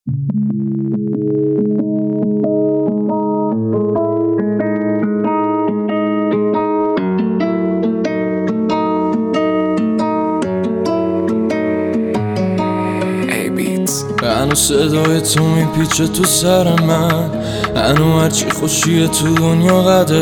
هنو صدای تو میپیچه تو سر من، هنو هرچی خوشیه تو دنیا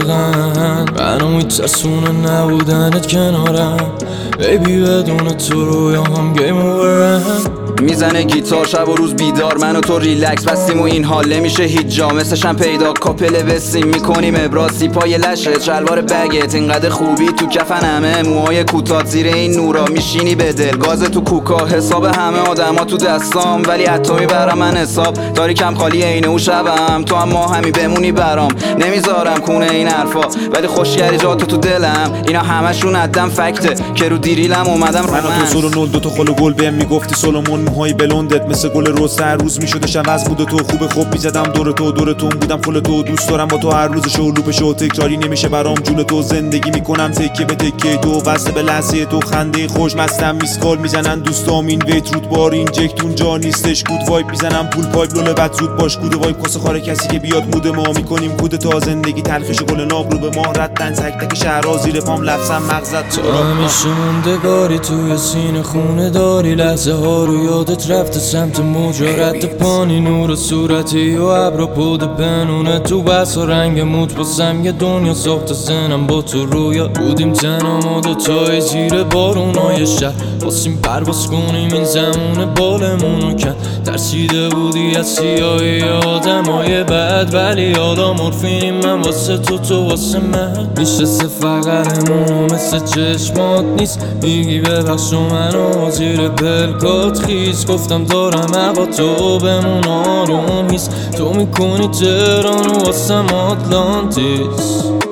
قدغن، هنو میترسونه نبودنت کنارم. بیبی بدون تو رویاهم گیم اوورن. میزنه گیتار شب و روز بیدار، من و تو ریلکس بستیم و این حال نمیشه هیچ جا. مثلشم پیدا کاپل بستیم میکنیم ابراز، پای لشت شلوار بگت اینقدر خوبی تو کفنمه، موهای کوتاه زیر این نورا میشینی به دل، گاز تو کوکا حساب همه آدما تو دستام، ولی حتی میبرم من حساب داری کم خالی عین او شبم، تو هم ما همی بمونی برام، نمیذارم کونه این حرفا ولی خوشگری جاتو تو دلم، اینا همشون عدم فکته که رو دیریلم اومدم من و تو زور و نول دوتا خل و گل بهم میگفتی سولومون، موهای بلوندت مثل گل روز هر روز میشدش عوض بود و تو خوب میزدم دور تو بودم فل تو، دوست دارم با تو هر روز شو لوپش و تکراری نمیشه برام جون تو، زندگی میکنم تکه به تکه تو، وصل به لحظه تو، خنده خوش مستم میسکال میزنن دوستام، این ویت رود بار این جک اونجا نیستش، گود وایب میزنم پول پایپ لول بد زود باش، گود وایب کاسه خاره کسی که بیاد مود ما میکنیم کود تا، زندگی تلخش گل ناب رو به ما ردن، تک تک شهرها زیر پام لفظم مغزت تو همیشه موندگاری توی سینه خونه داری، لحظه ها رو یادت رفته سمت موجا رد پانی، نور صورتی و ابر پود بنونه تو بس و رنگ موت باسم یه دنیا ساخت زنم با تو رویا بودیم تنها ما دوتای زیر بارونای شهر، واسیم پرواز کنیم این زمونه بالمونو کن، ترسیده بودی از سیاهی آدمای بد ولی حالا مورفینیم، من واسه تو واسه من میشسته فقرمونو مثل چشمات نیست، میگی ببخش و منو زیر پلکات خیز، گفتم دارم اقا تو بمون آروم هیست، تو میکنی تهران و واسم آتلانتیس.